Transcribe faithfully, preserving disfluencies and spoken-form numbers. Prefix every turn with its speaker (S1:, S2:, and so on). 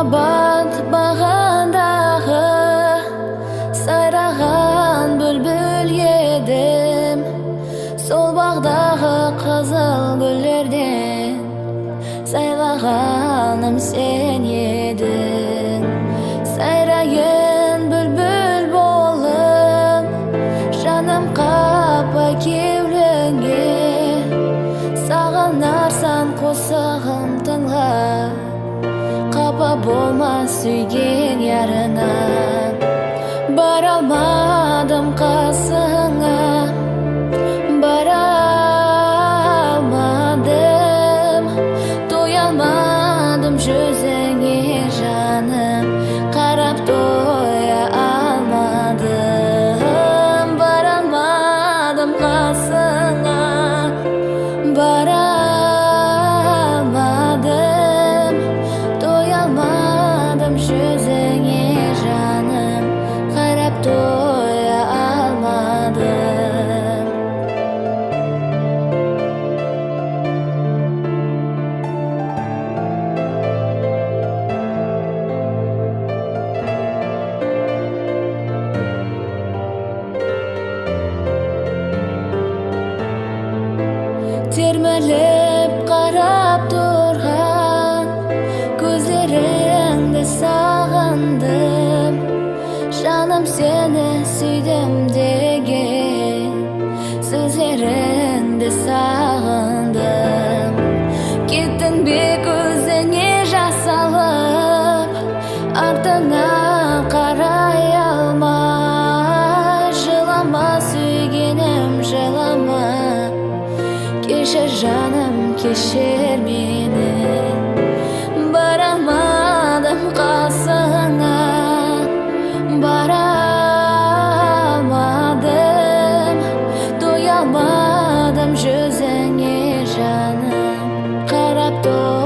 S1: Махаббат бағындағы сайраған бүлбүл едім. Сол бағдағы қызыл гүлдерден сайлағаным сен едің. Сайрайын бүлбүл болып, жаным қапа кеуліңе. Сағынарсан қосағым тыңға, қапа болма сүйген ярына. Бара алмадым қасыңа, бара алмадым. Тоя алмадым жүзіңе жаным, қарап тоя алмадым. Бара алмадым қасыңа, бара алмадым. Тоя алмадым жүзіңе жаным, қарап тоя алмадым. Термелеп қарап тұрған көздеріңді сағындым. Жаным сені сүйдім деген сөздеріңді сағындым. Кеттің бе көзіңе жас алып, артыңа қарай алмай. Жылама сүйгенім, жылама, кешір жаным, кешір мені. Бара алмадым қасыңа, бара алмадым. Тоя алмадым жүзіңе жаным, қарап тоя